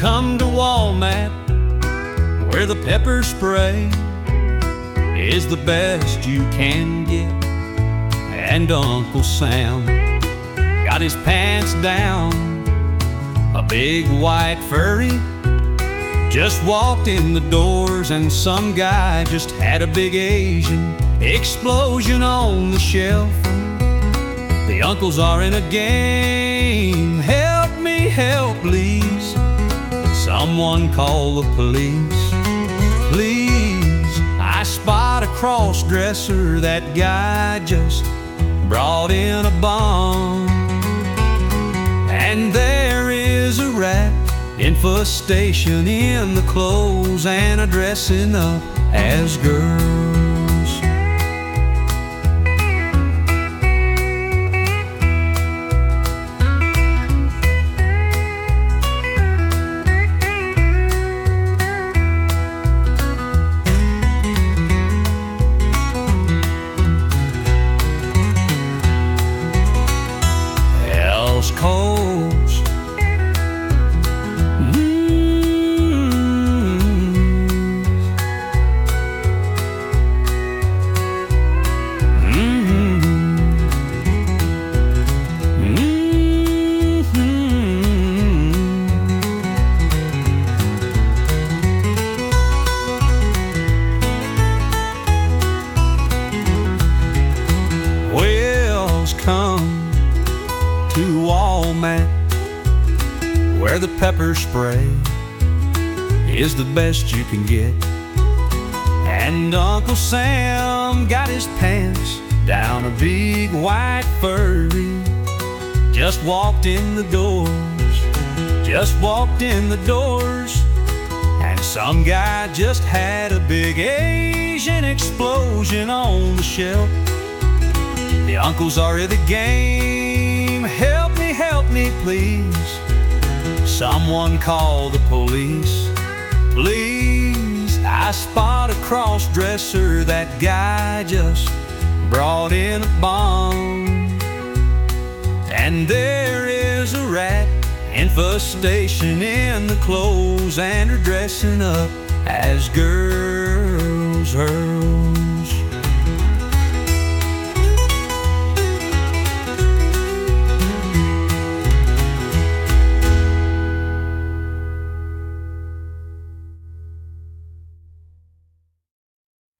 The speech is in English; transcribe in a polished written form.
come to Walnut, where the pepper spray is the best you can get. And Uncle Sam got his pants down, a big white furry just walked in the doors, and some guy just had a big Asian explosion on the shelf. The uncles are in a game. Help me, help please. Someone call the police, please. I spot a cross-dresser, that guy just brought in a bomb. And there is a rat infestation in the clothes and a dressing up as girls. Coast. Wells come to Walnut, where the pepper spray is the best you can get. And Uncle Sam got his pants down, a big white furry just walked in the doors, just walked in the doors. And some guy just had a big Asian explosion on the shelf. The uncles are in the game. Help me please. Someone call the police, please. I spot a cross-dresser, that guy just brought in a bomb. And there is a rat infestation in the clothes and her dressing up as girls.